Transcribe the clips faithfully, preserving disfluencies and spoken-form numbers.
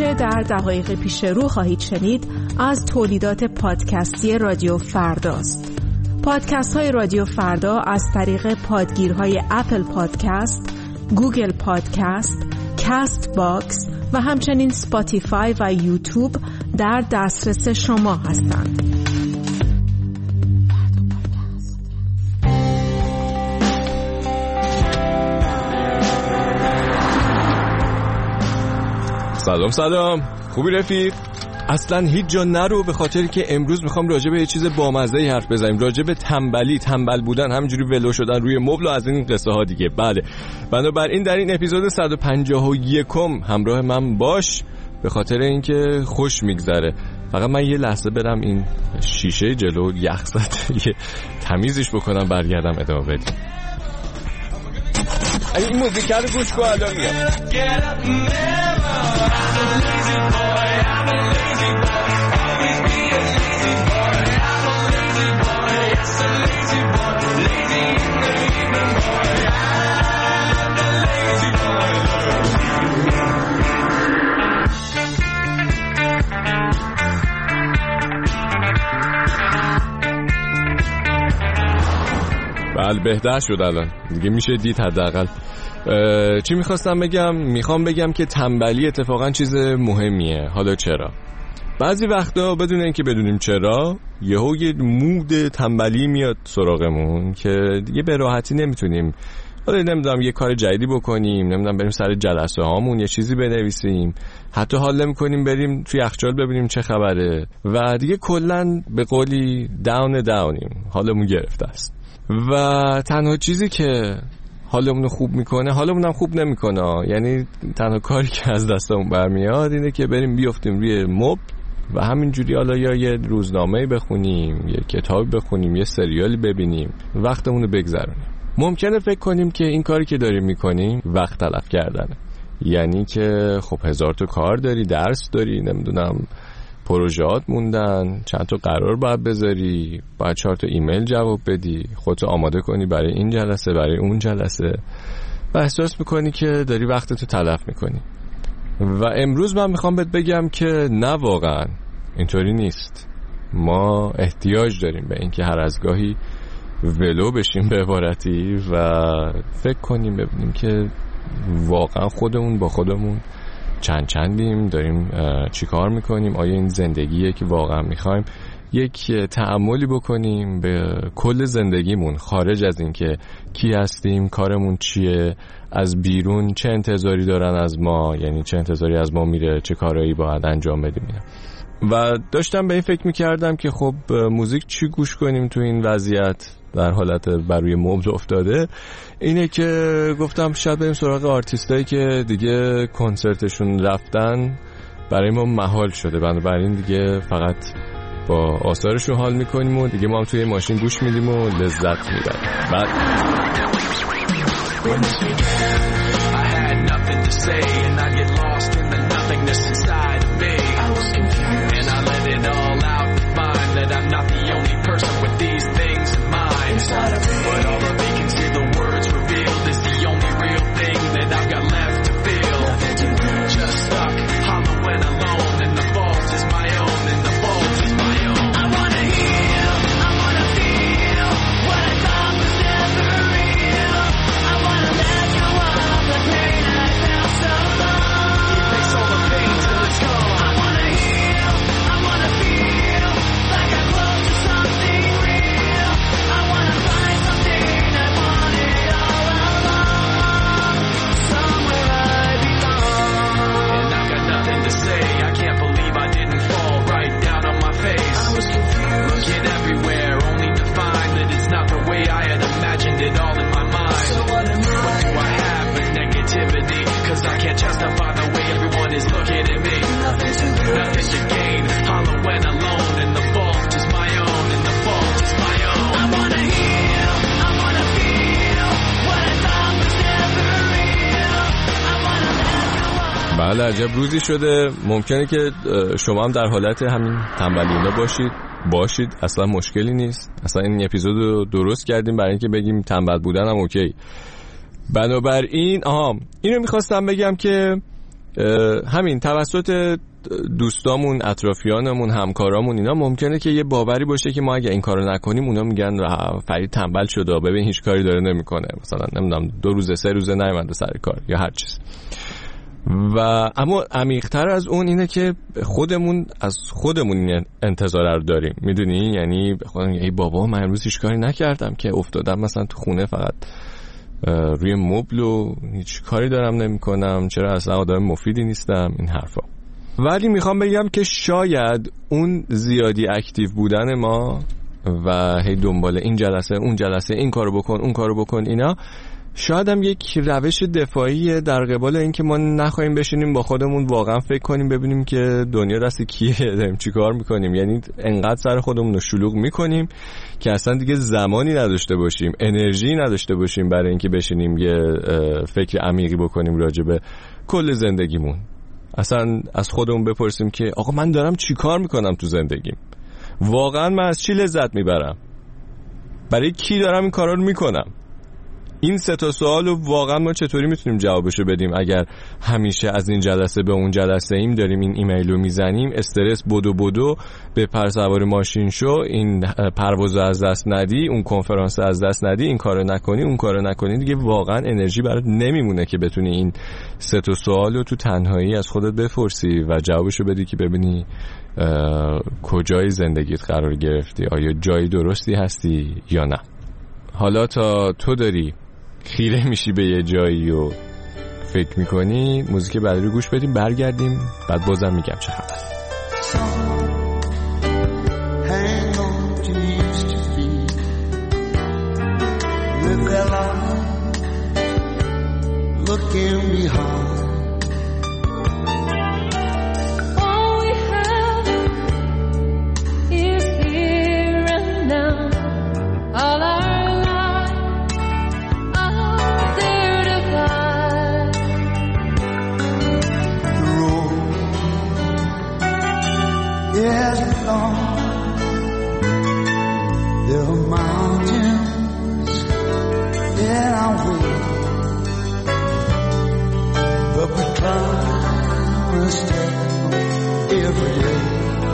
آنچه در دقایق پیش رو خواهید شنید از تولیدات پادکستی رادیو فرداست. پادکست های رادیو فردا از طریق پادگیرهای اپل پادکست، گوگل پادکست، کاست باکس و همچنین سپاتیفای و یوتیوب در دسترس شما هستند. سلام سلام، خوبی رفیق؟ اصلا هیچ جا نرو، به خاطر که امروز میخوام راجع به یه چیز بامزه‌ای حرف بزنیم، راجع به تنبلی، تنبل بودن، همینجوری ولو شدن روی مبل و از این قصه ها دیگه. بله، بنابراین در این اپیزود صد و پنجاه و یک همراه من باش، به خاطر اینکه خوش میگذره. فقط من یه لحظه برم این شیشه جلو یخ زده یه تمیزش بکنم، برگردم ادامه بدیم. این موزیک رو گوش کن، الان میاد. بله بهتر شد الان دیگه، میشه دید حداقل. چی میخواستم بگم؟ میخوام بگم که تنبلی اتفاقا چیز مهمیه. حالا چرا؟ بعضی وقتا بدون اینکه بدونیم چرا یهو یه مود تنبلی میاد سراغمون که دیگه به راحتی نمیتونیم، حالا نمیدونم یه کار جدیدی بکنیم، نمیدونم بریم سر جلسه هامون یه چیزی بنویسیم، حتی حال نمیکنیم بریم توی یخچال ببینیم چه خبره و دیگه کلا به قولی داون داونیم، حالمون گرفته است. و تنها چیزی که حالمون خوب میکنه حالمون هم خوب نمیکنه، یعنی تنها کاری که از دستمون برمیاد اینه که بریم بیافتیم روی مبل و همینجوری حالا یا یه روزنامه بخونیم، یه کتاب بخونیم، یه سریالی ببینیم، وقتمون رو بگذرونیم. ممکنه فکر کنیم که این کاری که داریم میکنیم وقت تلف کردنه، یعنی که خب هزار تا کار داری، درس داری، نمیدونم پروژهات موندن، چند تا قرار باید بذاری، باید چهار تا ایمیل جواب بدی، خودتو آماده کنی برای این جلسه، برای اون جلسه، و احساس میکنی که داری وقتتو تلف میکنی. و امروز من میخوام بهت بگم که نه، واقعا اینطوری نیست. ما احتیاج داریم به اینکه هر از گاهی ولو بشیم به عبارتی و فکر کنیم، ببینیم که واقعا خودمون با خودمون چند چندیم، داریم چی کار میکنیم، آیا این زندگیه که واقعا میخوایم. یک تأملی بکنیم به کل زندگیمون، خارج از این که کی هستیم، کارمون چیه، از بیرون چه انتظاری دارن از ما، یعنی چه انتظاری از ما میره، چه کارهایی باید انجام بدیم. و داشتم به این فکر میکردم که خب موزیک چی گوش کنیم تو این وضعیت در حالت بر روی مبل افتاده. اینه که گفتم شاید بریم سراغ آرتیستایی که دیگه کنسرتشون رفتن برای ما محال شده، بنابراین دیگه فقط با آثارشون حال میکنیم و دیگه ما هم توی ماشین گوش میدیم و لذت میبریم. بعد But all the vacancy, the words revealed, is the only real thing that I've got left to feel. Just stuck, hollow and alone, and the fault is my own, and the fault is my own. I wanna heal, I wanna feel what I thought was never real. I wanna let go of the pain I felt so long. Erase all the pain till it's gone. I wanna heal, I wanna feel like I'm close to something real. I wanna find something I wanted all along, somewhere I belong. And I've got nothing to say, I can't believe I didn't fall right down on my face. I was confused, looking everywhere, only to find that it's not the way I had imagined it all in my mind. So what am I? What do I have but negativity? Cause I can't justify the way everyone is looking at me. Nothing to lose, nothing to gain, hollow and alone, and the fault is my own, and the fault is my own. I wanna heal, I wanna feel what I thought was never real. I wanna let go of. بله عجب روزی شده. ممکنه که شما هم در حالت همین تنبلینا باشید باشید اصلا مشکلی نیست. اصلا این اپیزود رو درست کردیم برای اینکه بگیم تنبل بودن هم اوکی. بنابراین آها اینو میخواستم بگم که همین توسط دوستامون، اطرافیانمون، همکارامون، اینا ممکنه که یه باوری باشه که ما اگه این کارو نکنیم اونا میگن فرید تنبل شده، ببین هیچ کاری داره نمیکنه، مثلا نمیدونم دو روزه سه روزه نیومده سر کار یا هر چیز. و اما عمیق‌تر از اون اینه که خودمون از خودمون این انتظار رو داریم، میدونی؟ یعنی خودم ای بابا من امروز هیچ کاری نکردم که افتادم مثلا تو خونه فقط روی مبل و هیچ کاری دارم نمیکنم، چرا اصلا آدم مفیدی نیستم، این حرفا. ولی میخوام بگم که شاید اون زیادی اکتیو بودن ما و هی دنبال این جلسه اون جلسه این کارو بکن اون کارو بکن اینا، شاید هم یک روش دفاعیه در قبال این که ما نخواهیم بشینیم با خودمون واقعا فکر کنیم ببینیم که دنیا دست کیه، داریم چی کار میکنیم. یعنی انقدر سر خودمون رو شلوغ میکنیم که اصلا دیگه زمانی نداشته باشیم، انرژی نداشته باشیم برای اینکه بشینیم یه فکر عمیقی بکنیم راجع به کل زندگیمون. اصلا از خودمون بپرسیم که آقا من دارم چی کار میکنم تو زندگیم، واقعا من از چی لذت میبرم، برای کی دارم این کارا رو میکنم. این سه تا سوالو واقعا ما چطوری میتونیم جوابشو بدیم اگر همیشه از این جلسه به اون جلسه ایم داریم این ایمیلو میزنیم، استرس بدو بدو به پر سوار ماشین شو، این پروازو از دست ندی، اون کنفرانس از دست ندی، این کارو نکنی اون کارو نکنی، دیگه واقعا انرژی برات نمیمونه که بتونی این سه تا سوالو تو تنهایی از خودت بپرسی و جوابشو بدی که ببینی کجای زندگیت قرار گرفتی، آیا جای درستی هستی یا نه. حالا تا تو داری خیره میشی به یه جایی و فکر میکنی، موزیک بعدی رو گوش بدیم، برگردیم بعد بازم میگم چه خبر. There are mountains in our way, but we climb a step every day.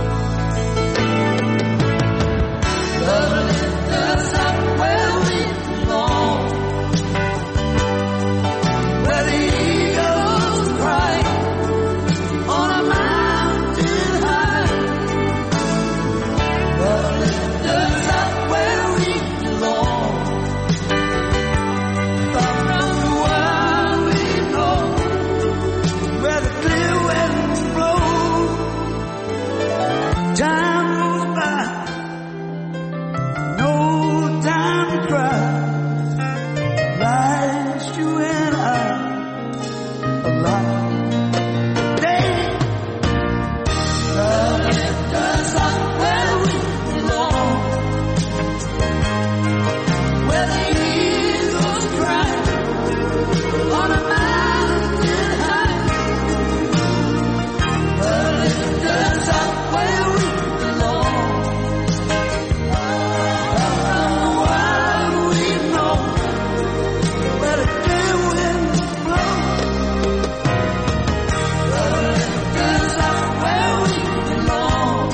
Love lifts us up where we belong, where the eagles cry on a mountain high. Love lifts us up where we belong, far from the world we know, where the clear winds blow. Time moves by, no time to cry. Life's you and I alive. Day, love lifts us up where we belong, where the eagles cry on a mountain high. Love lifts us up where we belong, far from the world we know, where the clear winds blow. Love lifts us up where we belong,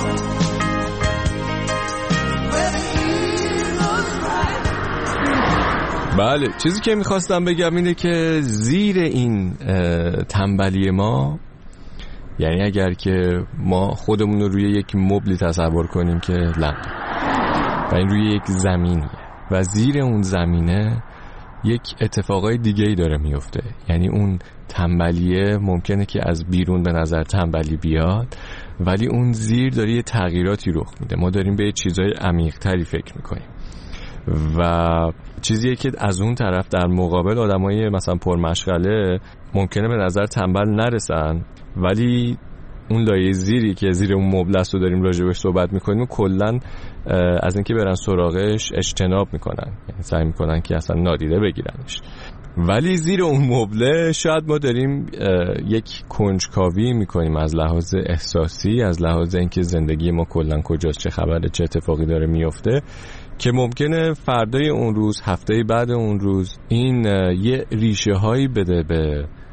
where the eagles cry. بله، چیزی که میخواستم بگم اینه که زیر این اه، تنبلی ما، یعنی اگر که ما خودمون رو روی یک مبلی تصور کنیم که لب و این روی یک زمینیه و زیر اون زمینه یک اتفاقای دیگه ای داره میفته، یعنی اون تنبلیه ممکنه که از بیرون به نظر تنبلی بیاد ولی اون زیر داره یه تغییراتی رخ میده، ما داریم به چیزای عمیق‌تری فکر میکنیم و چیزیه که از اون طرف در مقابل آدمای مثلا پرمشغله ممکنه به نظر تنبل نرسن ولی اون لایه زیری که زیر اون مبل است رو داریم راجبش صحبت میکنیم و کلن از اینکه برن سراغش اجتناب میکنن، یعنی سعی میکنن که اصلا نادیده بگیرنش. ولی زیر اون مبله شاید ما داریم یک کنجکاوی میکنیم از لحاظ احساسی، از لحاظ اینکه زندگی ما کلن کجاست، چه خبره، چه اتفاقی داره میفته، که ممکنه فردای اون روز، هفته بعد اون روز این یه ریشه هایی بده به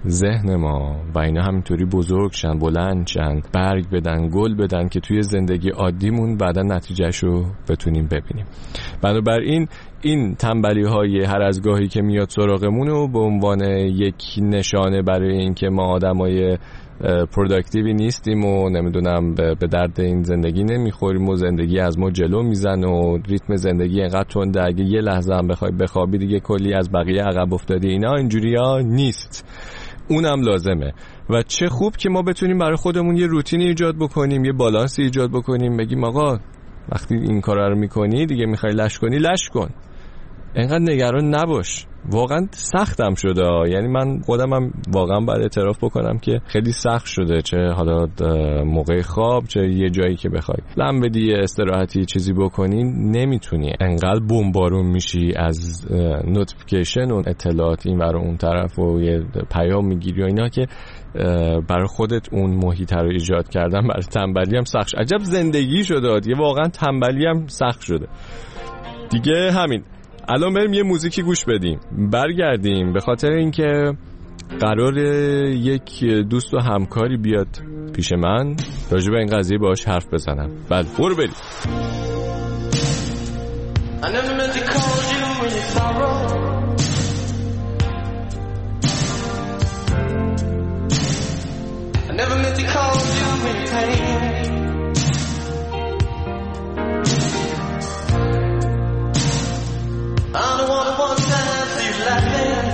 ذهن ما و اینا همینطوری بزرگ شن، بلند شن، برگ بدن، گل بدن که توی زندگی عادیمون بعدا نتیجهشو بتونیم ببینیم. بنابراین این تنبلی های هر از گاهی که میاد سراغمون رو به عنوان یک نشانه برای اینکه ما آدمای پروداکتیوی نیستیم و نمیدونم به درد این زندگی نمیخوریم و زندگی از ما جلو میزنه و ریتم زندگی اینقدر تنده اگه یه لحظه هم بخوای بخوابی دیگه کلی از بقیه عقب افتادی، اینا اینجوریا نیست. اونم لازمه و چه خوب که ما بتونیم برای خودمون یه روتینی ایجاد بکنیم، یه بالانسی ایجاد بکنیم، بگیم آقا وقتی این کارا رو میکنی دیگه میخوای لش کنی لش کن، اینقدر نگران نباش. واقعا سختم شده، یعنی من خودم هم واقعا باید اعتراف بکنم که خیلی سخت شده، چه حالا موقع خواب چه یه جایی که بخوای لم بدی استراحتی چیزی بکنی نمیتونی، انقدر بمبارون میشی از نوتیفیکیشن و اطلاعات این ور اون طرف و یه پیام میگیری و اینا که برای خودت اون محیط رو ایجاد کردن برای تنبلی هم سخت. عجب زندگی شده دیگه، واقعا تنبلی هم سخت شده دیگه. همین الان بریم یه موزیکی گوش بدیم، برگردیم به خاطر اینکه قرار یک دوست و همکاری بیاد پیش من راجع به این قضیه باهاش حرف بزنم. بله برو بریم. I don't wanna one time see you laughing.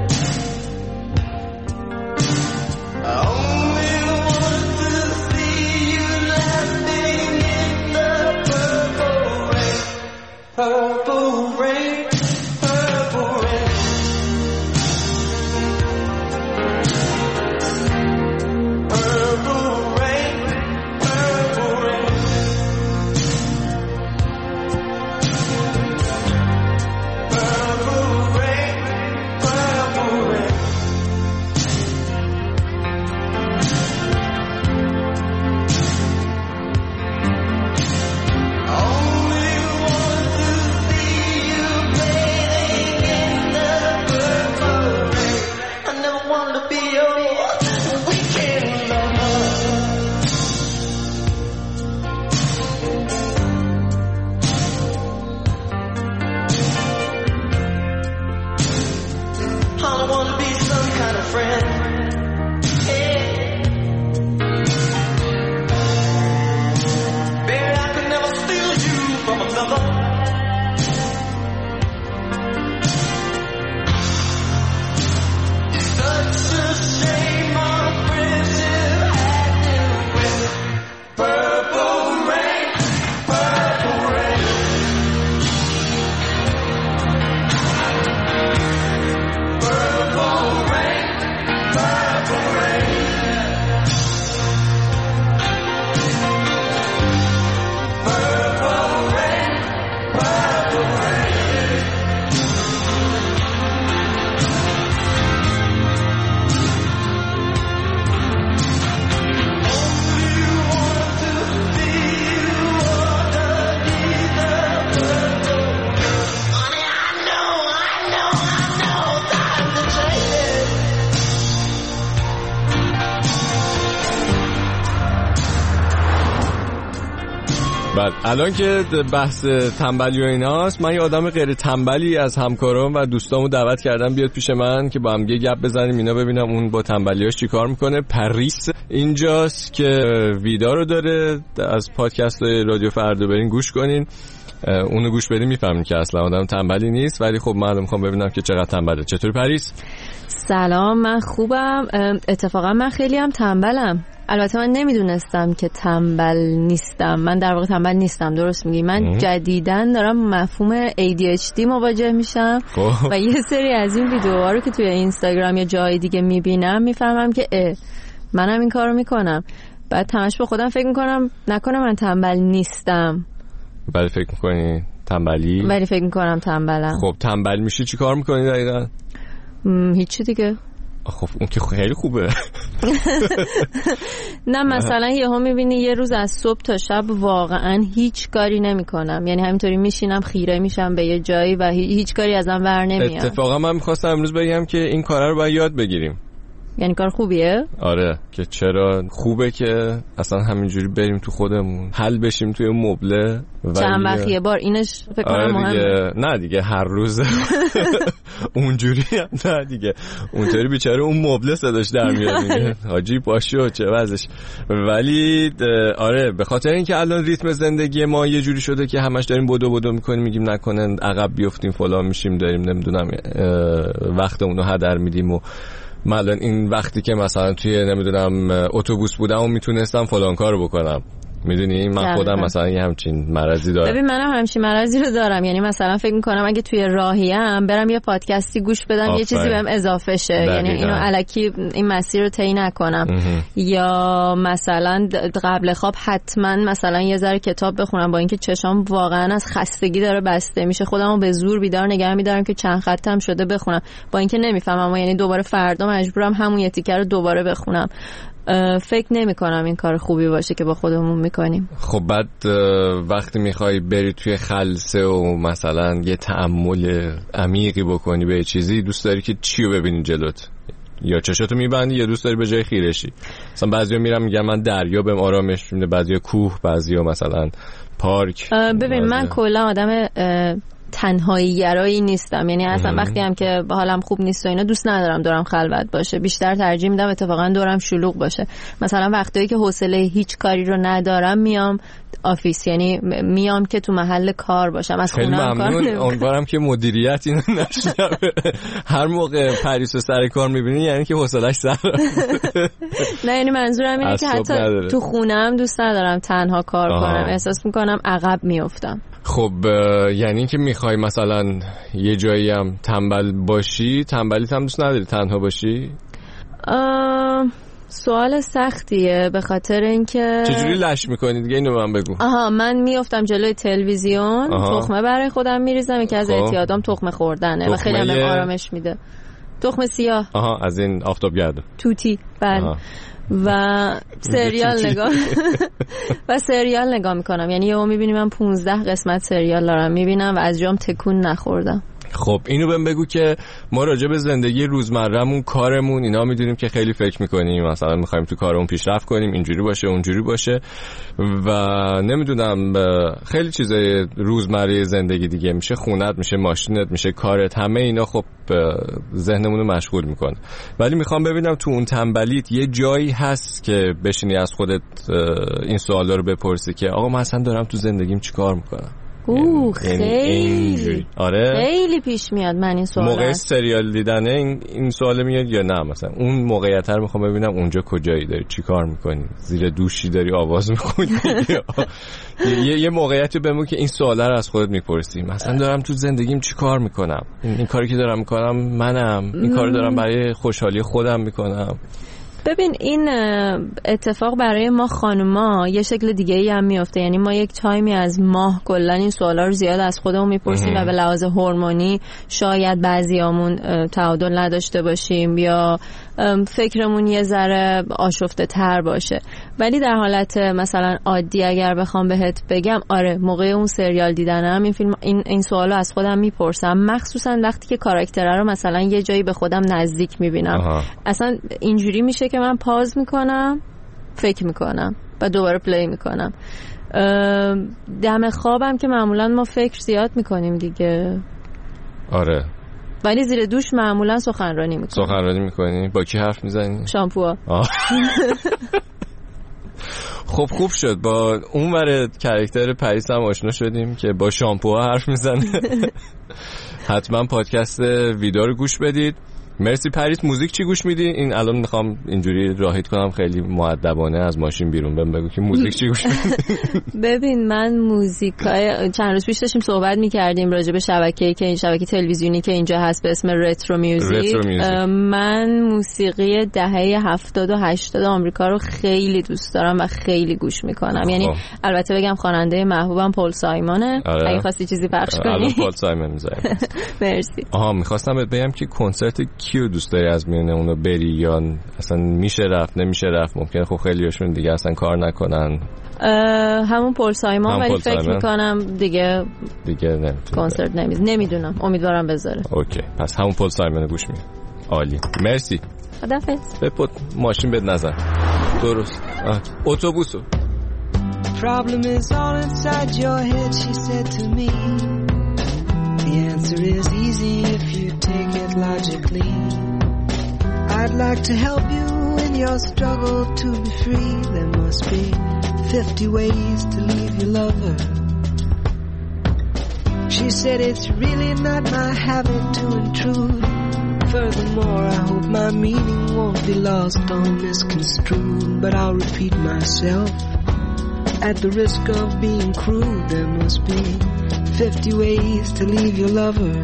I only want to see you laughing in the purple rain, purple rain, purple rain, purple rain, purple rain. بعد الان که بحث تنبلی و ایناست، من یه آدم غیر تنبلی از همکارام و دوستامو دعوت کردم بیاد پیش من که با هم یه گپ بزنیم اینا، ببینم اون با تنبلیاش چی کار میکنه. پریس اینجاست که ویدا رو داره از پادکست رادیو فردا، برین گوش کنین، اونو گوش بدین میفهمین که اصلا آدم تنبلی نیست، ولی خب من میخوام ببینم که چقدر تنبله. چطوری پریس؟ سلام، من خوبم. اتفاقا من خیلی هم تنبلم. البته من نمیدونستم که تنبل نیستم، من در واقع تنبل نیستم، درست میگی. من جدیداً دارم مفهوم ای دی اچ دی مواجه میشم و یه سری از این ویدیوها رو که توی اینستاگرام یا جای دیگه میبینم میفهمم که اه منم این کارو میکنم. بعد تماش به خودم فکر میکنم نکنه من تنبل نیستم. ولی فکر میکنی تنبلی؟ ولی فکر میکنم تنبلم. خب تنبل میشی چی کار میکنی دقیقا؟ هیچی دیگه. خب اون که خیلی خوبه. نه مثلا یهو میبینی یه روز از صبح تا شب واقعا هیچ کاری نمیکنم، یعنی همینطوری میشینم خیره میشم به یه جایی و هیچ کاری ازم ور نمیاد. اتفاقا من میخواستم امروز بگم که این کارا رو باید یاد بگیریم. یعنی کار خوبیه؟ آره که چرا خوبه که اصلا همینجوری بریم تو خودمون حل بشیم توی مبله. چند وقت یه بار اینش فکر کنم آره مهمه. دیگه نه دیگه هر روز اونجوری نه دیگه اونطوری بیچاره اون مبله صداش در میاد میگه حاجی پاشو چه وضعش. ولی آره به خاطر اینکه الان ریتم زندگی ما یه جوری شده که همش داریم بدو بدو میکنیم، میگیم نکنن عقب بیفتیم فلان میشیم، داریم نمیدونم وقتمون رو هدر میدیم. و من الان این وقتی که مثلا توی نمیدونم اتوبوس بودم و میتونستم فلان کارو بکنم، میدونی من خودم مثلا یه همچین مرضی دارم. ببین منم همچین مرضی رو دارم، یعنی مثلا فکر میکنم اگه توی راهیم برم یه پادکستی گوش بدم آفره. یه چیزی بهم اضافه شه، یعنی اینو الکی این مسیر رو طی نکنم. یا مثلا قبل خواب حتما مثلا یه ذره کتاب بخونم، با اینکه چشام واقعا از خستگی داره بسته میشه، خودمو به زور بیدار نگه میدارم که چند خطم شده بخونم، با اینکه نمیفهمم، اما یعنی دوباره فردا مجبورم همون یه تیکه رو دوباره بخونم. فکر نمی کنم این کار خوبی باشه که با خودمون میکنیم. خب بعد وقتی میخوای بری توی خلسه و مثلا یه تأمل عمیقی بکنی به چیزی، دوست داری که چی رو ببینی جلوت؟ یا چشاتو میبندی یا دوست داری به جای خیرشی؟ مثلا بعضیا میرن میگن من دریا بهم آرامش میده، بعضیا کوه، بعضیا مثلا پارک. ببین من کلا آدم تنهایی گرایی نیستم، یعنی اصلا ام. وقتی هم که حالم خوب نیست و اینا دوست ندارم دورم خلوت باشه، بیشتر ترجیح میدم اتفاقا دورم شلوغ باشه. مثلا وقتایی که حوصله هیچ کاری رو ندارم میام آفیس، یعنی میام که تو محل کار باشم، از خونه کار نمیکنم. امیدوارم که مدیریت اینو نشنوه. هر موقع پریسو سر کار میبینی یعنی که حوصله‌اش سر نه، یعنی منظورم اینه که حتی نداره. تو خونه‌ام دوست ندارم تنها کار آها. کنم، احساس میکنم عقب میافتم. خب یعنی که میخوای مثلا یه جایی هم تنبل باشی، تنبلیت هم دوست نداری تنها باشی؟ سوال سختیه، به خاطر اینکه چجوری لش میکنی دیگه اینو من بگو. آها من میافتم جلوی تلویزیون، تخمه برای خودم میریزم، یکی از اعتیادام تخمه خوردنه و خیلی هم آرامش میده. تخمه سیاه. آها از این آفتابگرد. توتی. بله. و سریال نگاه و سریال نگاه میکنم، یعنی یهو میبینیم من پونزده قسمت سریال دارم میبینم و از جام تکون نخوردم. خب اینو بهم بگو که ما راجع به زندگی روزمرهمون، کارمون، اینا میدونیم که خیلی فکر میکنیم، مثلا میخوایم تو کارمون پیشرفت کنیم، اینجوری باشه اونجوری باشه و نمیدونم خیلی چیزای روزمره زندگی دیگه، میشه خونت، میشه ماشینت، میشه کارت، همه اینا خب ذهنمون رو مشغول میکنه. ولی میخوام ببینم تو اون تنبلیت یه جایی هست که بشینی از خودت این سوالا رو بپرسی که آقا من اصلا دارم تو زندگیم چیکار میکنم؟ اوه خیلی آره خیلی پیش میاد. من این سوال موقع سریال دیدنه این, این سوال میاد یا نه مثلا اون موقعیت رو میخوام ببینم اونجا کجایی داری، چی کار میکنی، زیر دوشی داری آواز میخونی یه, یه موقعیتی بمون که این سوال رو از خودت میپرسی، مثلا دارم تو زندگیم چی کار میکنم، این, این کاری که دارم میکنم منم، این کار دارم برای خوشحالی خودم میکنم. ببین این اتفاق برای ما خانوما یه شکل دیگه ای هم میفته، یعنی ما یک تایمی از ماه کلا این سوالا رو زیاد از خودمون میپرسیم و به لحاظ هورمونی شاید بعضیامون تعادل نداشته باشیم یا فکرمون یه ذره آشفته تر باشه. ولی در حالت مثلا عادی اگر بخوام بهت بگم، آره موقع اون سریال دیدنم این فیلم این این سوالو از خودم میپرسم، مخصوصا وقتی که کاراکتره رو مثلا یه جایی به خودم نزدیک میبینم. آها. اصلا اینجوری میشه که من پاز میکنم، فکر میکنم و دوباره پلی میکنم. دم خوابم که معمولا ما فکر زیاد میکنیم دیگه. آره ولی زیر دوش معمولا سخنرانی میکنی. سخنرانی میکنی؟ با کی حرف میزنی؟ شامپوها. خب خوب شد با اون ور کاراکتر پریس هم آشنا شدیم که با شامپوها حرف میزنه. حتما پادکست ویدا رو گوش بدید. مرسی پریس. موزیک چی گوش میدی؟ این الان میخوام اینجوری راحت کنم خیلی مؤدبانه از ماشین بیرون بهم بگو که موزیک چی گوش میدی. ببین من موزیکای چند روز پیش داشتیم صحبت میکردیم راجع به شبکه‌ای که این شبکه تلویزیونی که اینجا هست به اسم رترو میوزیک. من موسیقی دهه هفتاد و هشتاد آمریکا رو خیلی دوست دارم و خیلی گوش میکنم. خب. یعنی البته بگم خواننده محبوبم پل سایمونه. آره. اگه خواستی چیزی پخش کنی الان پل سایمون میذارم. مرسی. آها میخواستم بهت بگم که کنسرت کیو دوست داری از میونه اونو بری یا اصلا میشه رفت نمیشه رفت؟ ممکنه خب خیلیاشون دیگه اصلا کار نکنن. همون پل سایمون، ولی فکر میکنم دیگه دیگه نمیتونه کنسرت نمیز نمیدونم، امیدوارم بذاره. اوکی پس همون پل سایمون گوش میدم. عالی مرسی. خدافظ. بپد ماشین بد نزن. درست. اتوبوسو. Problem is all inside your head, she said to me. The answer is easy if you take it logically. I'd like to help you in your struggle to be free. There must be fifty ways to leave your lover. She said it's really not my habit to intrude. Furthermore, I hope my meaning won't be lost or misconstrued. But I'll repeat myself at the risk of being crude. There must be fifty ways to leave your lover.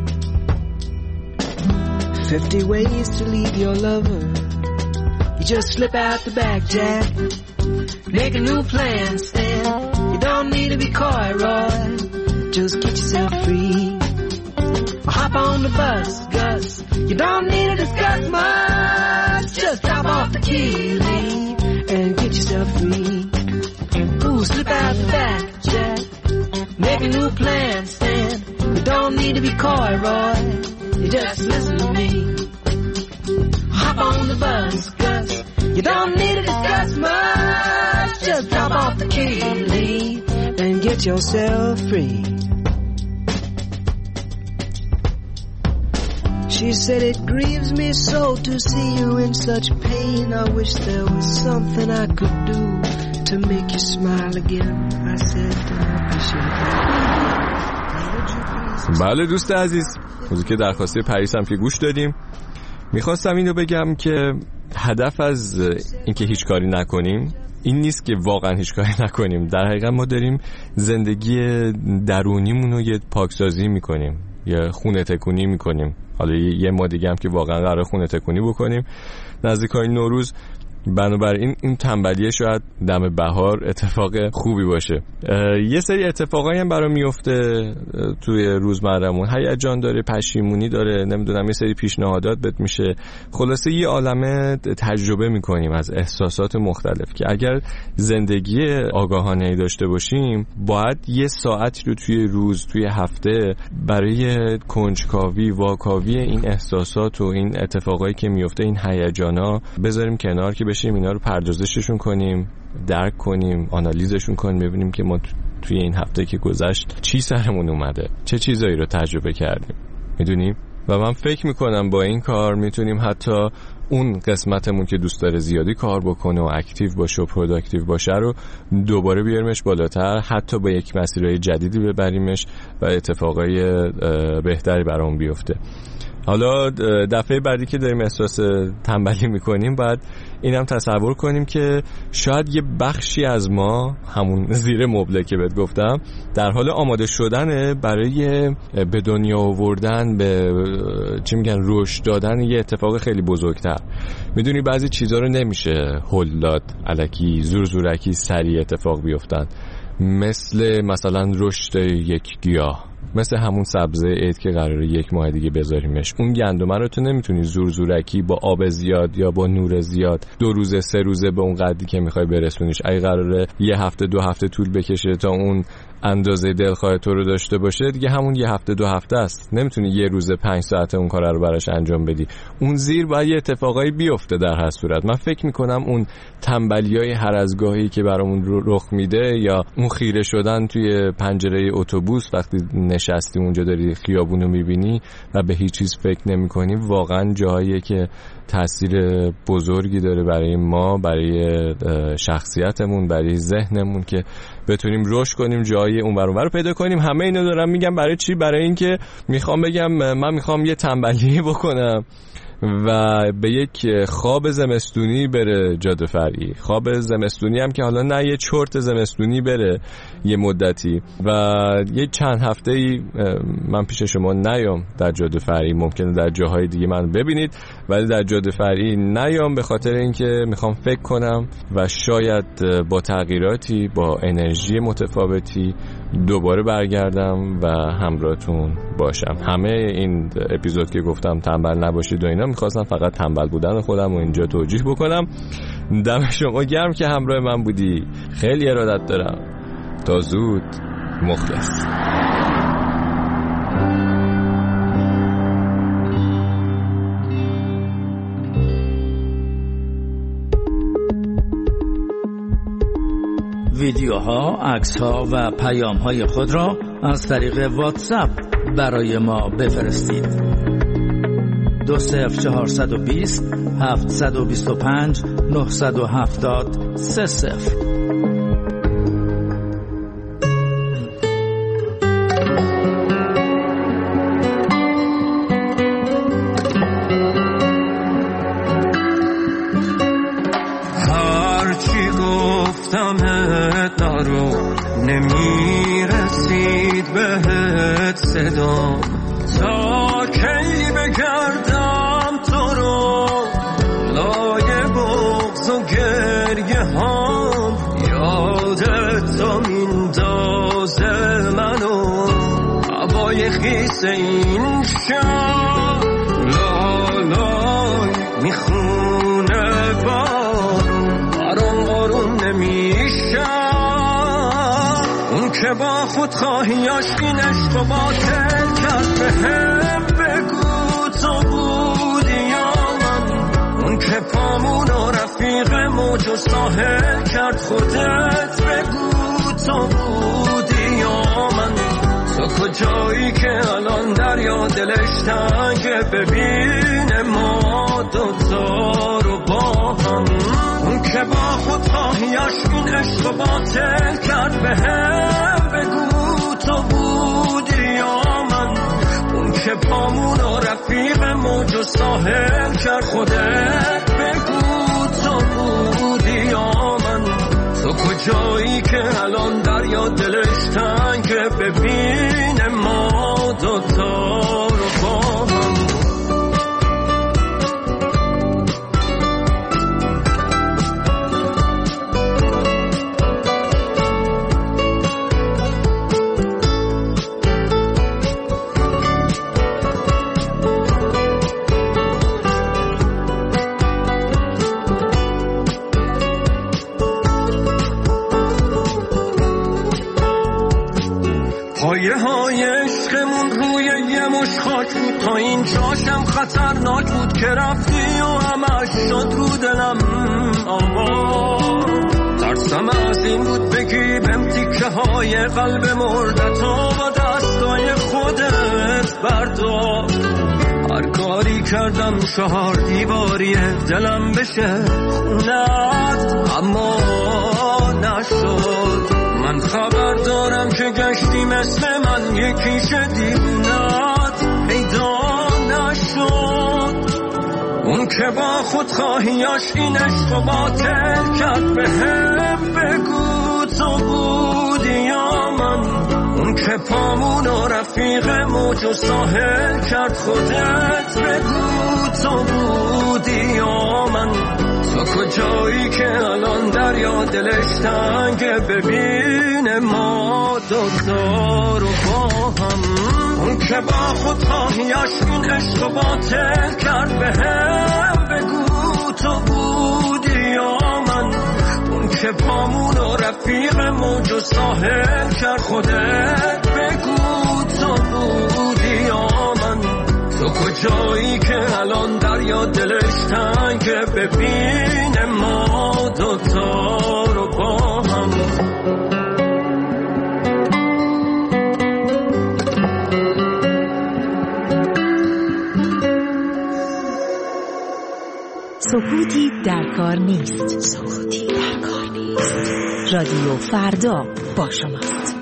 Fifty ways to leave your lover. You just slip out the back, Jack. Make a new plan, Stan. You don't need to be coy, Roy. Just get yourself free. Hop on the bus, Gus. You don't need to discuss much. Just drop off the key, leave, and get yourself free. Ooh, slip out the back, Jack. Make a new plan, Stan. You don't need to be coy, Roy. You just listen to me. Hop on the bus, Gus. You don't need to discuss much. Just drop off the key, leave, and get yourself free. She said it grieves me so to see you in such pain. I wish there was something I could do to make you smile again. I said I appreciate that. بله دوست عزیز، موزیک درخواستی پریس هم که گوش دادیم. میخواستم اینو بگم که هدف از اینکه هیچ کاری نکنیم این نیست که واقعا هیچ کاری نکنیم. در حقیقت ما داریم زندگی درونیمون رو یه پاکسازی میکنیم، یه خونه تکونی میکنیم. حالا یه ما دیگه هم که واقعا قرار خونه تکونی بکنیم نزدیکای نوروز. بنابراین این تنبلیه شاید دم بهار اتفاق خوبی باشه. یه سری اتفاقایی هم برام میفته توی روزمره‌مون، هیجان داره، پشیمونی داره، نمیدونم یه سری پیشنهادات بهت میشه. خلاصه یه عالمه تجربه میکنیم از احساسات مختلف که اگر زندگی آگاهانه‌ای داشته باشیم باید یه ساعتی رو توی روز، توی هفته برای کنجکاوی، واکاوی این احساسات و این اتفاقایی که میفته، این هیجانا بذاریم کنار که بشیم اینا رو پردازششون کنیم، درک کنیم، آنالیزشون کنیم، ببینیم که ما توی این هفته که گذشت چی سرمون اومده، چه چیزایی رو تجربه کردیم، میدونیم. و من فکر میکنم با این کار میتونیم حتی اون قسمتمون که دوست داره زیادی کار بکنه و اکتیو باشه و پروداکتیو باشه رو دوباره بیاریمش بالاتر، حتی با یک مسیرهای جدیدی ببریمش و اتفاقای بهتری برامون بیفته. حالا دفعه بعدی که داریم احساس تنبلی میکنیم باید اینم تصور کنیم که شاید یه بخشی از ما، همون زیر مبله که بهت گفتم، در حال آماده شدنه برای به دنیا آوردن، به چی میگن رشد دادن یه اتفاق خیلی بزرگتر. میدونی بعضی چیزا رو نمیشه هل داد، الکی زور زورکی سریع اتفاق بیفتن، مثل مثلا رشد یک گیاه، مثل همون سبزه عید که قراره یک ماه دیگه بذاریمش. اون گندم رو تو نمیتونی زور زورکی با آب زیاد یا با نور زیاد دو روزه سه روزه به اون قدری که میخوای برسونیش. اگه قراره یه هفته دو هفته طول بکشه تا اون اندازه دلخواه تو رو داشته باشه، دیگه همون یه هفته دو هفته است. نمیتونی یه روزه پنج ساعته اون کار رو براش انجام بدی. اون زیر باید یه اتفاقایی بیفته. در هر صورت من فکر میکنم اون تنبلیای هر از گاهی که برامون رخ میده، یا اون خیره شدن توی پنجره اتوبوس وقتی نشستی اونجا داری خیابونو میبینی و به هیچ چیز فکر نمیکنی، واقعا جاییه که تاثیر بزرگی داره برای ما، برای شخصیتمون، برای ذهنمون که بتونیم رشد کنیم، جایی اون ور اون ور رو پیدا کنیم. همه اینو دارم میگم برای چی؟ برای اینکه میخوام بگم من میخوام یه تنبلی بکنم و به یک خواب زمستونی بره جاده فرعی. خواب زمستونی هم که حالا نه یه چرت زمستونی بره یه مدتی و یه چند هفته ای من پیش شما نیام در جاده فرعی. ممکنه در جاهای دیگه من ببینید ولی در جاده فرعی نیام، به خاطر اینکه میخوام فکر کنم و شاید با تغییراتی، با انرژی متفاوتی دوباره برگردم و همراهتون باشم. همه این اپیزود که گفتم تنبل نباشید و اینا، میخواستم فقط تنبل بودن خودم و اینجا توجیه بکنم. دم شما گرم که همراه من بودی. خیلی ارادت دارم. تا زود. مخلص. ویدیوها، عکس‌ها و پیام‌های خود را از طریق واتساپ برای ما بفرستید. دو صفر چهارصد و بیست هفتصد و بیست و پنج نهصد و هفتاد سه صفر. هرچی گفتمت نرو، نمیرسید بهت صدام، تا کی بگردم تو رو لای بغض و گریه هم، یادت تو میندازه منو هوای خیس این شب، لالای میخونه بارون برام آروم نمیشم، اون که با خود خواهیاش این عشق و باطل کرد بهم بگو تو بودی یا من، اون که پامون و رفیق موج و ساحل کرد خودت بگو تو بودی یا من، تو کجایی که الان دریا دلش تنگه ببینه ما دوتا رو با هم، اون که با خود خواهیاش این عشق و باطل کرد بهم بگو تو بودی یا من، اون که پامون و رفیق موج و ساحل کرد خودت بگو تو بودی یا من، تو کجایی که الان دریا دلش تنگه ببینه ما دوتا رو با هم. پایه های عشقمون روی یه مش خاک بود، تا این جاشم خطرناک بود که رفتی و همش شد رو دلم آوا، ترسم از این بود بگی بهم تیکه های قلب مردتو با دستای خودت بردار، هر کاری کردم چهار دیواریه دلم بشه خونت اما نشد، من خبر دارم که گشتی مثل من یکیش دیوونت پیدا نشد، اون که با خود خواهیاش این عشق و باطل کرد بهم بگو تو بودی یا من، اون که پامون و رفیق موج و ساحل کرد خودت بگو تو بودی یا من، تو کجایی که الان دریا دلش تنگه ببینه ما دوتا رو با هم، اون که با خود خواهیاش این عشق و باطل کرد بهم بگو تو بودی یا من، اون که پامون و رفیق موج و ساحل کرد خودت بگو تو بودی یا من، تو کجایی که الان دریا دلش تنگه ببینه ما دوتا رو با هم. سکوتی در کار نیست. سکوتی در کار نیست. رادیو فردا با شماست.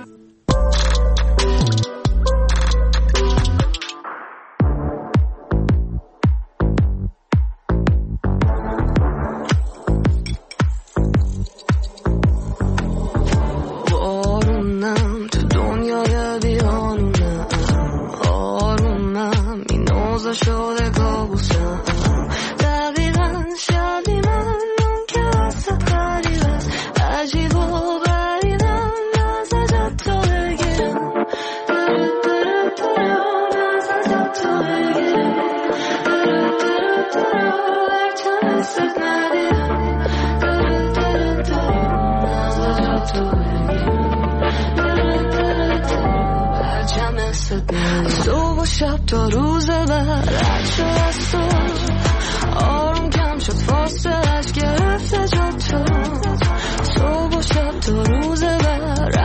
صبح و شب تا روز بعد رد شد از تو، آروم کم شد فاصلش گرفته جا تو، صبح و شب تا روز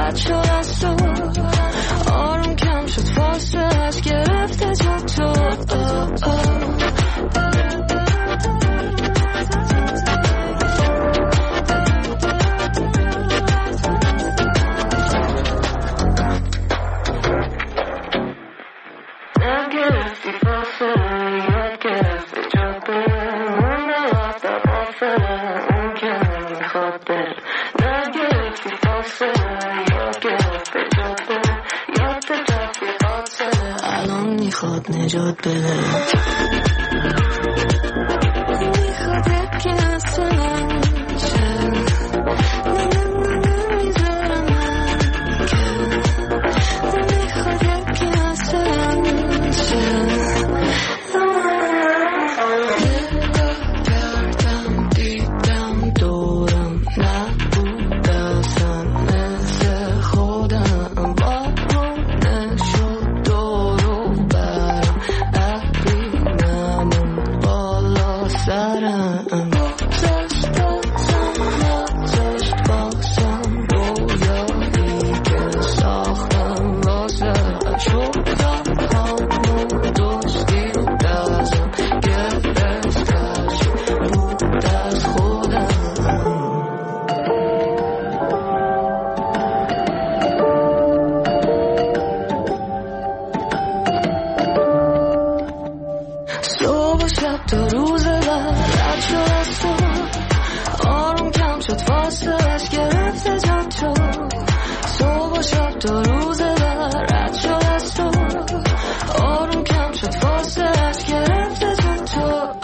رد شد از تو آروم کم شد فاصله از گرفته جا تو نجات بده میخواد که اصلا شه نمیذارم که میخواد که اصلا شه نگاه کردم دیدم دورم نبود اصلا مثل خودم با نشد دورو برم اقلیممون بالا سرم نازشت بازم نازشت بازم رویایی که ساختم واسه شدم همون دوستی و دازم گرفتش بود از خودم صبح و شب تا روز بعد رد شد از تو آروم کم شد فاصله از گرفته جا تو صبح و شب تا روز بعد رد شد از تو آروم کم شد فاصله از گرفته جا تو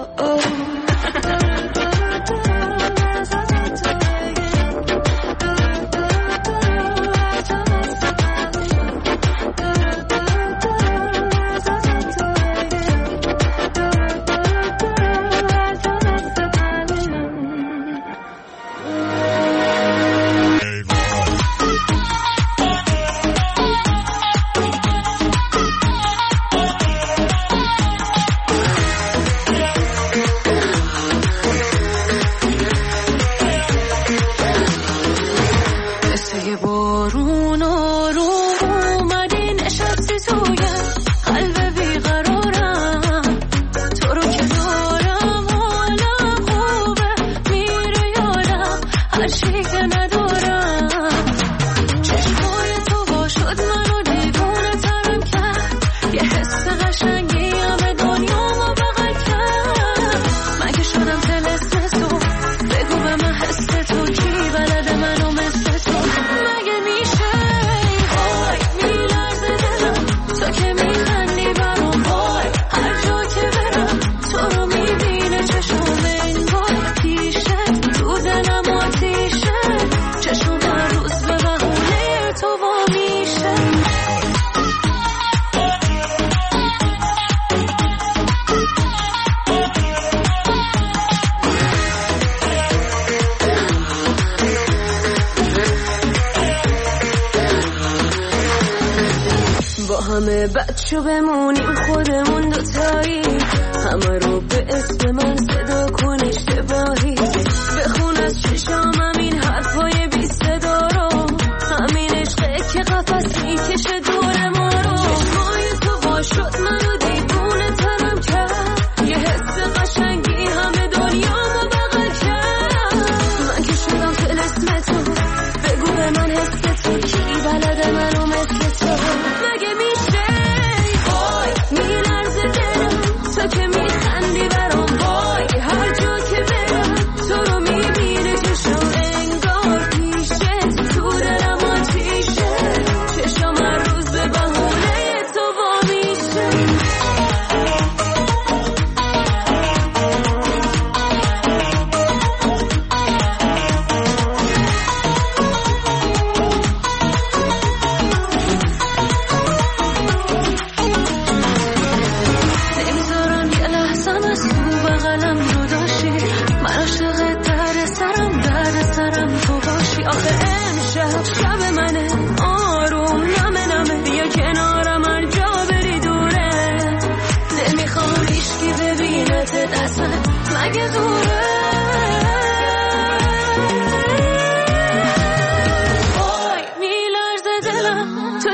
مثل بارون آروم اومدی نشستی تویم قلب بیقرارم تو رو که دارم حالم خوبه میره یادم هر چی که ندارم چشمای تو با شد منو دیوونه ترم کرد یه حس قشنگی همه دنیامو بغل کرد مگه شدم طلسم تو بگو به من حس تو کی بلده منو مثل تو مگه میشه وای میلرزه دلم تو که میخندی برام وای هر جا که برم تو رو میبینه چشم انگار پیشه تو دلم آتیشه چشم هر روز به بهونه تو وا میشه با همه بچه بمونیم خودمون دوتایی همه رو به اسم من صدا کن اشتباهی بخون از چشامم این حرفای بی صدا رو همین عشقه که قفص میکشه دور ما رو چشمای تو با شد منو دیوونه ترم کرد یه حس قشنگی همه دنیامو بغل کرد من که شدم طلسم تو بگو به من حس تو کی بلده منو مثل تو مگه میشه وای میلرزه دلم تو که میخندی برام وای هر جا که برم تو رو میبینه چشم انگار پیشه تو دلم آتیشه چشم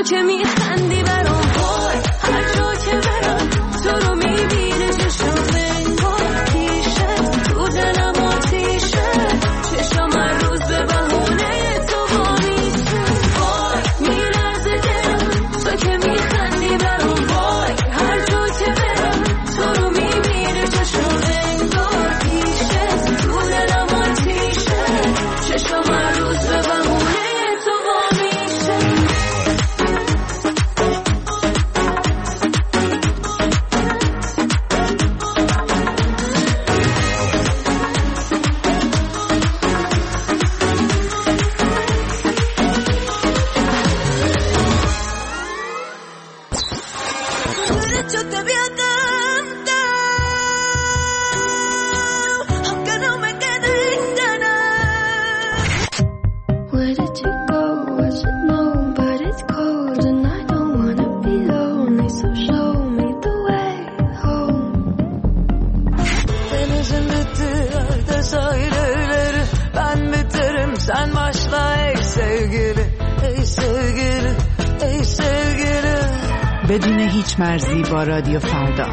تو که میخندی برام وای هر جا که برم تو رو میبینه چشم انگار پیشت تو دلم آتیشه چشم هر روز به بهونه تو وامیسته وای میلرزه دلم تو که میخندی برام وای هر جا که برم تو رو میبینه چشم انگار پیشت تو دلم آتیشه چشم هر روز به بهونه تو وامیسته Where did you go? I should know, but it's cold and I don't wanna be lonely, so show me the way home. Denizin bitti yerde sahilleri ben biterim sen başla ey sevgili ey sevgili ey sevgili بدون هیچ مرزی با رادیو فردا.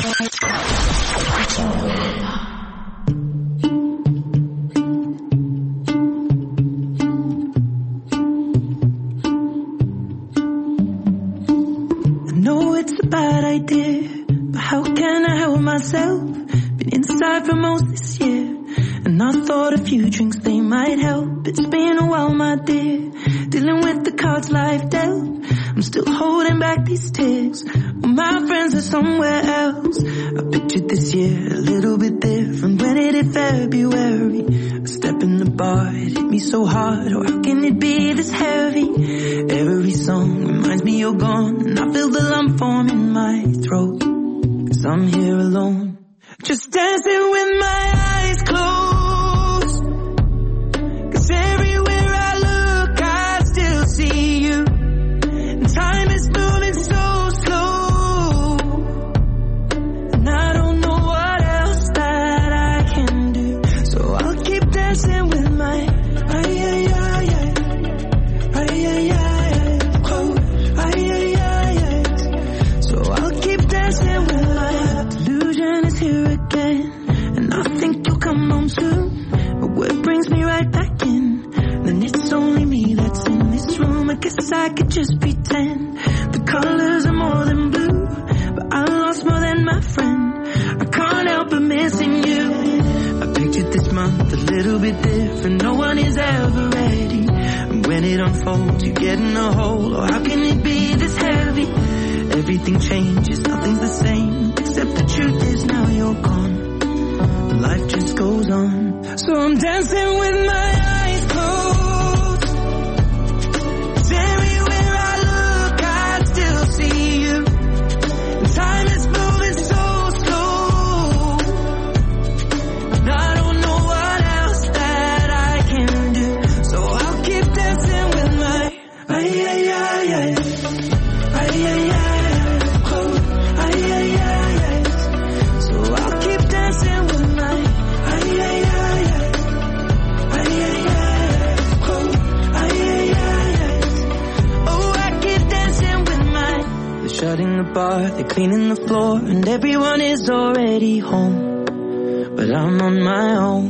I know it's a bad idea, but how can I help myself? Been inside for most this year, and I thought a few drinks they might help. It's been a while, my dear, dealing with the cards life dealt. I'm still holding back these tears, well, my friends are somewhere else. I pictured this year a little bit different. When it hit February, a step in the bar, it hit me so hard. Oh, how can it be this heavy? Every song reminds me you're gone, and I feel the lump form in my throat, 'cause I'm here alone, just dancing with my eyes closed. 'Cause everywhere I look I still see you, and time is moving so slow, and I don't know what else that I can do, so I'll keep dancing with my ay ay ay ay ay ay ay close ay ay ay ay. So I'll keep dancing with my delusion is here again, and I think you'll come home soon, but what brings me right back in? Then it's only me that's in this room. I guess I could just pretend the colors are more than blue, but I lost more than my friend. I can't help but missing you. I pictured this month a little bit different. No one is ever ready, and when it unfolds you get in a hole. Oh, how can it be this heavy? Everything changes, nothing's the same, except the truth is now you're gone. Life just goes on, so I'm dancing with my eyes closed. 'Cause everywhere I look I still see you, and time is moving so slow, and I don't know what else that I can do, so I'll keep dancing with my ay ay ay ay ay ay ay close ay ay ay ay. So I'll keep dancing with my ay ay ay ay ay ay ay close ay ay ay ay. Oh, I keep dancing with my. They're shutting the bar, they're cleaning the floor, and everyone is already home, but I'm on my own,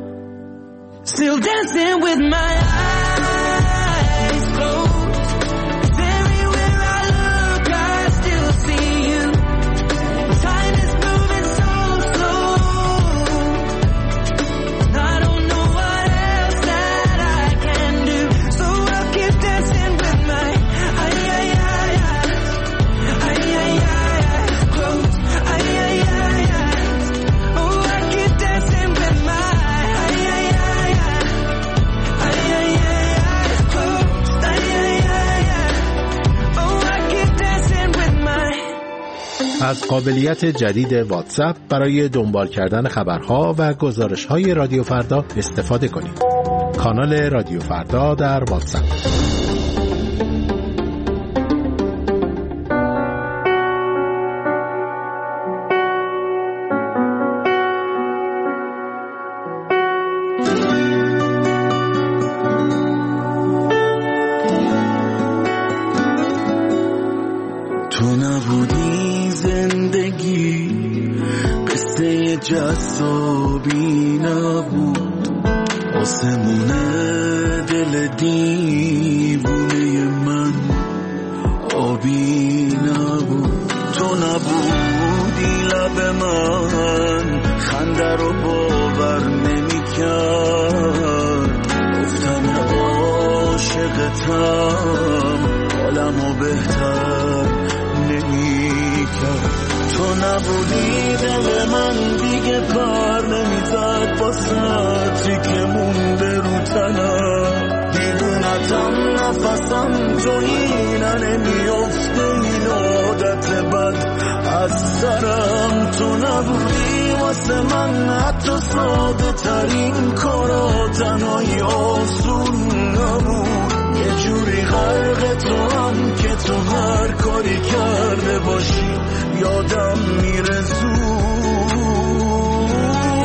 still dancing with my eyes closed. 'Cause everywhere I look I still see you, time is moving so slow, and I don't know what else that I can do, so I'll keep dancing with my ay ay ay ay ay ay ay close ay ay ay ay. Oh, I keep dancing with my ay ay ay ay ay ay ay close ay ay ay ay. Oh, I keep dancing with my. از قابلیت جدید واتساپ برای دنبال کردن خبرها و گزارش‌های رادیو فردا استفاده کنید. کانال رادیو فردا در واتساپ. جذابی نبود، آسمون دل دیوونه من آبی نبود. تو نبودی لب من خنده رو باور نمی کرد، گفتم عاشقتم حالمو بهتر نمی کرد. تو نبودی دل من دیگه پر نمیزد با سطری که مونده رو تنم، دیوونتم نفسم تو اینه نمیافته این عادت بد از سرم. تو نبودی واسه من حتی ساده ترین کارا تنهایی آسون نبود، یه جوری غرق تو هم که تو هر کاری کرده باشی یادم میره زود.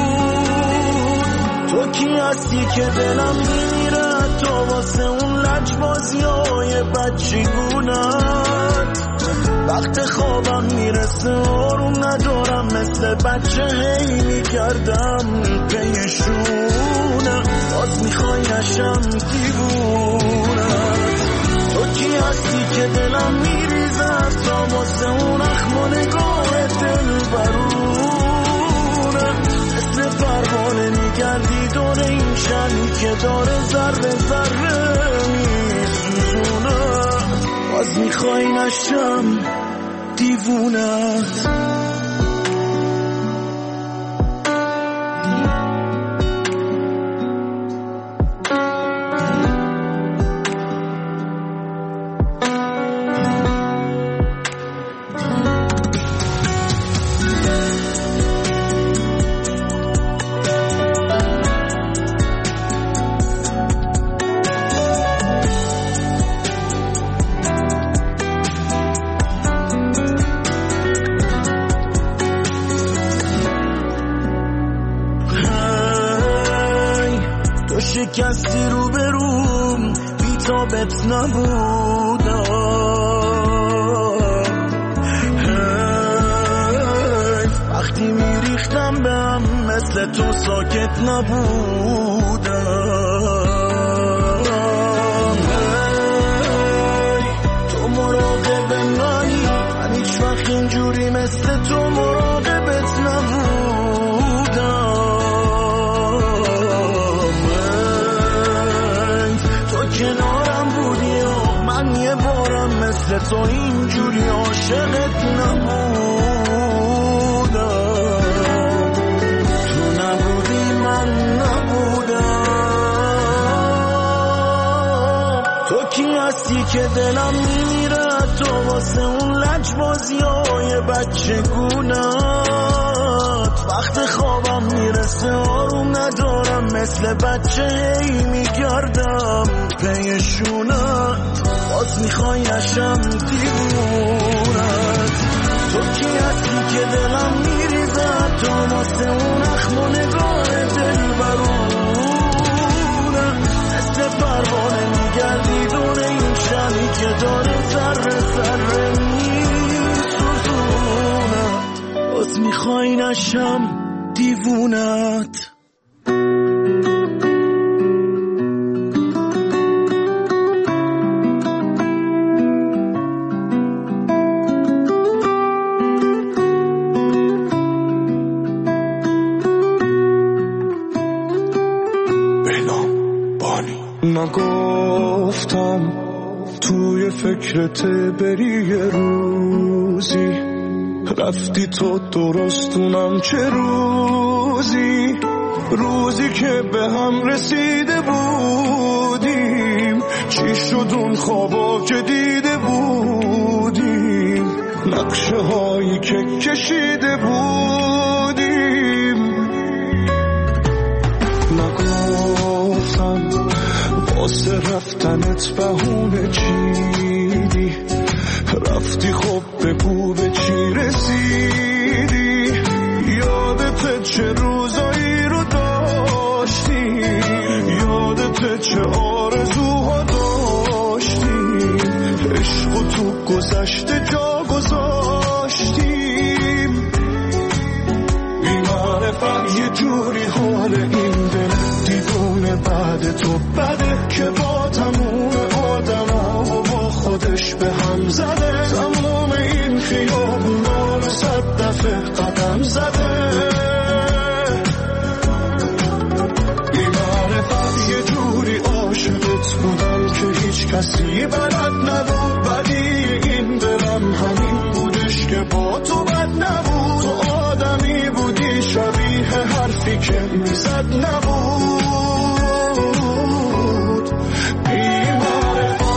تو کی هستی که دلم میره تو واسه اون لجبازی های بچگونت، وقت خوابم میرسه آروم ندارم مثل بچه هی میکردم پیشونه، باز میخوای نشم دیوونت. تو کی هستی که دلم میریزد تا واسه اون اخم و نگاه دل برونه، مثل پروانه میگردی دور این شمی که داره ذره ذره میسوزونه، باز میخوای نشم دیوونت. شکستی رو بروم بی تابت نبودم، وقتی میریختم به هم مثل تو ساکت نبودم. تو مراقب منی، من هیچ وقت اینجوری مثل تو مراقبت نبودم. کنارم بودی و من یه بارم مثل تو اینجوری عاشقت نبودم. تو نبودی من نبودم. تو کی هستی که دلم میمیره تو واسه اون لجبازی های بچگونت، وقت خوابم میرسه آروم ندارم مثل بچه هی میگردم پیشونت، باز میخوای نشم دیوونت. تو کی هستی که دلم میریزد تو واسه اون اخم و نگاه دل برونه، مثل پروانه میگردی دور این شمی که داره ذره ذره میسوزونت، باز میخوای نشم دیوونت. نگفتم توی فکرت بری یه روزی، رفتی تو درستونم چه روزی، روزی که به هم رسیده بودیم، چی شد اون خوابا که دیده بودیم، نقشه هایی که کشیده بودیم. نگفتم واسه رفتنت بهونه چیدی، رفتی خب بگو به چی رسیدی، یادت چه روزایی رو داشتی، یادت چه آرزوها داشتی، عشق و تو گذشته جا گذاشتیم، بی معرفت جوری حال این دل دیوونه بعد تو بده که با تموم آدم ها و با خودش به هم زده تموم این خیابونا رو صد دفعه قدم زده این معرفت یه جوری عاشقت بودم که هیچ کسی بلد نبود ولی این دلم همین بودش که با تو بد نبود تو آدمی بودی شبیه حرفی که میزد نبود این معرفت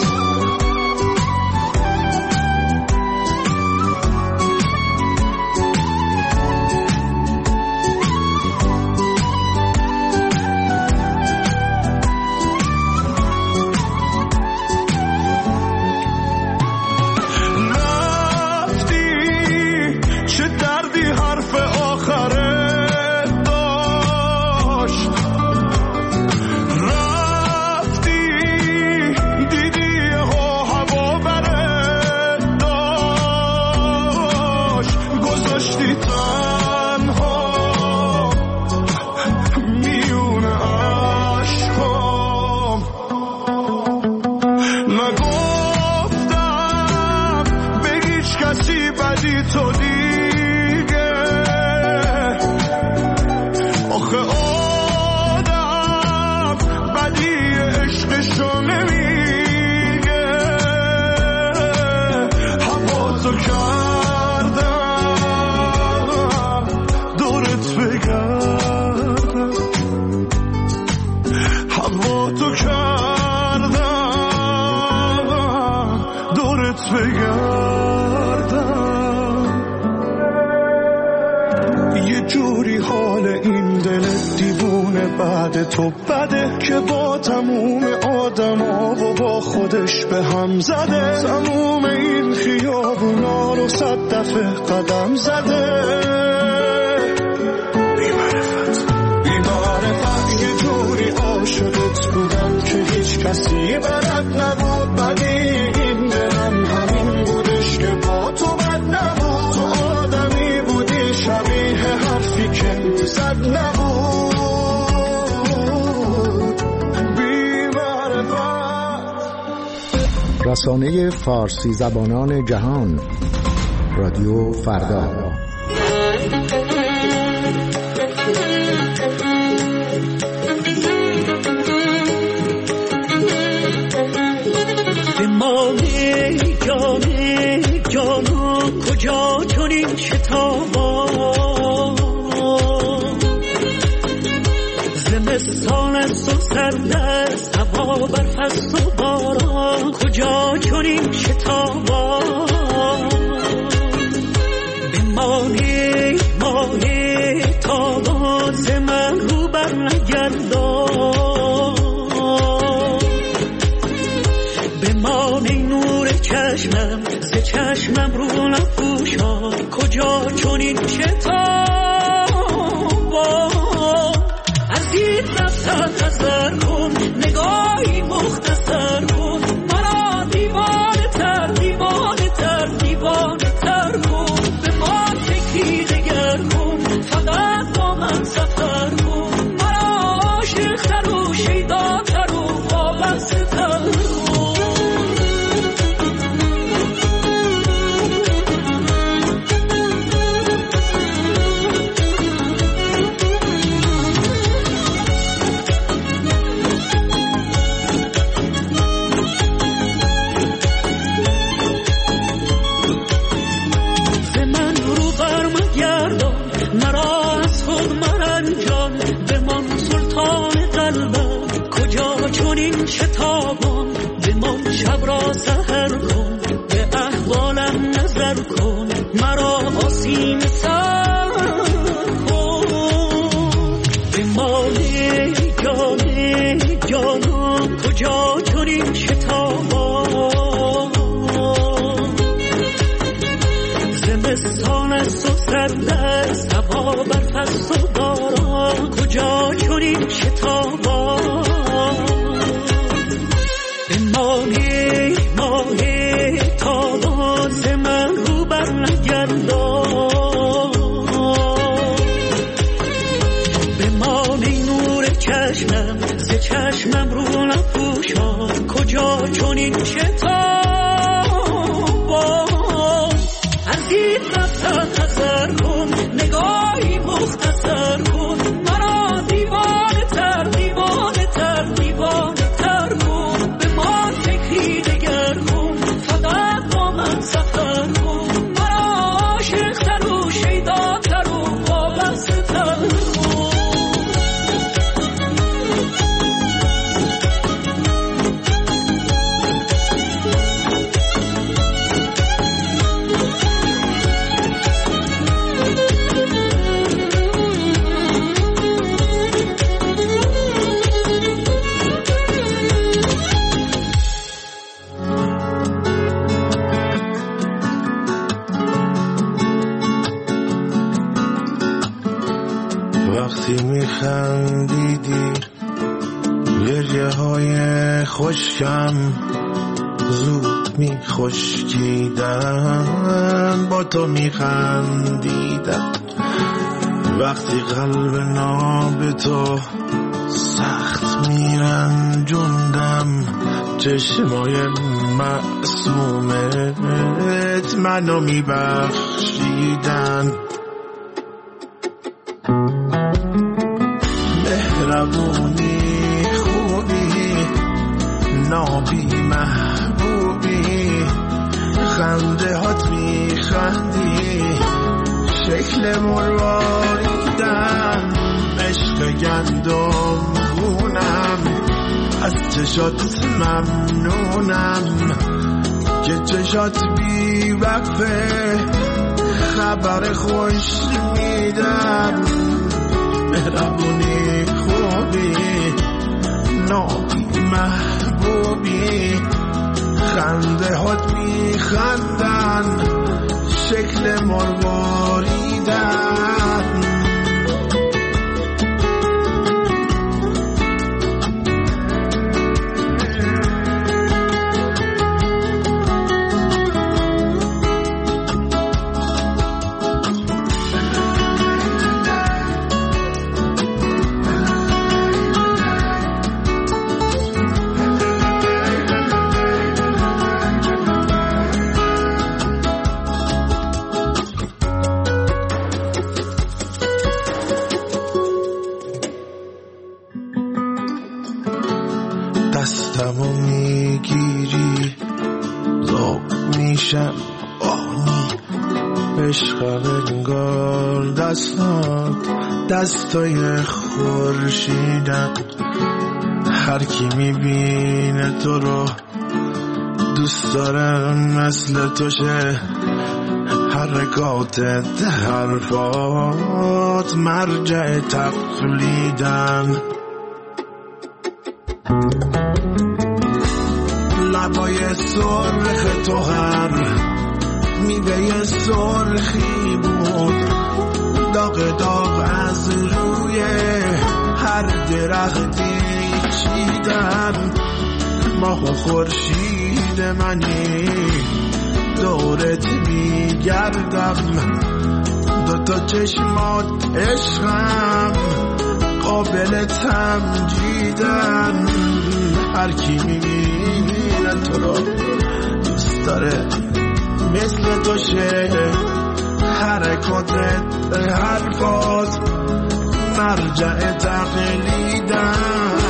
تو بده که با تموم آدم ها و با خودش به هم زده تموم این خیابونا رو صد دفعه قدم زده بی‌معرفت بی‌معرفت یه جوری عاشقت بودم که هیچ کسی بلد نبود ولی این دلم همین بودش که با تو بد نبود تو آدمی بودی شبیه حرفی که میزد نبود رسانه فارسی زبانان جهان رادیو فردا امامه جانه جانا کجا چنین شتابا زمستان است و سرد است هوا برف است و باران کجا چنین شتابا بمانی مانی تا باز من رو بر نگردان بمانی نور چشمم ز چشمم رو نپوشان کجا چنین شتابا از این رفتن نظر کن نگاهی مختصر کن مرا دیوانه تر دیوانه تر دیوانه تر کن به ما تکی دگر کن فقط با من سفر کن مرا عاشق تر و شیدا تر و وابسته تر چنین شتابان بمان شب را سحر کن به احوالم نظر کن مرا آسین سر کن بمانه جانه جانم کجا چنین شتابان زمستان است و سرد است هوا برف است و باران کجا چنین شتابان مانی مانی تا باز من رو بر نگردان سختر کن مرا عاشقتر و شیداتر و وابسته‌تر کن. وقتی میخندیدی گریه های خشکم زود میخشکیدن، با تو میخندیدم. وقتی قلب ناب تو سخت میرنجوندم، چشمای معصومت منو میبخشیدن. مهربونی خوبی نابی محبوبی، خنده هات میخندی شکل مرواریدن. عشق گندم گونم از چشات ممنونم که چشات بی وقفه خبر خوش میدن. مهربونی خوبی نابی محبوبی، خنده هات میخندن شکل مرواریدن. دستمو میگیری ذوق میشم آنی، عشق انگار دستات دستای خورشیدن. هر کی میبینه تو رو دوست داره مثل تو شه، حرکاتت حرفات مرجع تقلیدن. لبای سرخ تو هر میوه سرخی بود، داغ داغ از روی هر درختی چیدن. ماه و خورشید منی دورت میگردم، دوتا چشمات عشقم قابل تمجیدن. هر کی میبینه تو رو دوست داره مثل تو شه، حرکاتت حرفات مرجع تقلیدن.